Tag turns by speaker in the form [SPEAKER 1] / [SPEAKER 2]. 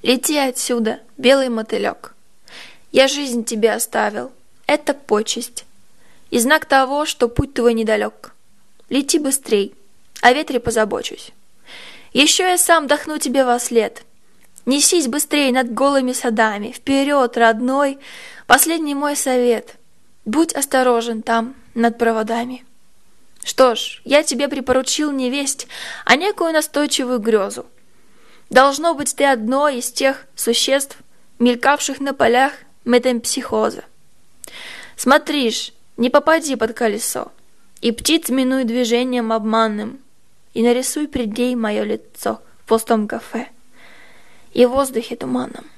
[SPEAKER 1] Лети отсюда, белый мотылек. Я жизнь тебе оставил, это почесть, и знак того, что путь твой недалек. Лети быстрей, о ветре позабочусь. Еще я сам дохну тебе вослед. Несись быстрей над голыми садами, вперед, родной, последний мой совет. Будь осторожен там, над проводами. Что ж, я тебе припоручил не весть, а некую настойчивую грезу. Должно быть, ты одно из тех существ, мелькавших на полях метемпсихоза. Смотришь, не попади под колесо, и птиц минуй движением обманным, и нарисуй пред ней мое лицо в пустом кафе и в воздухе туманном.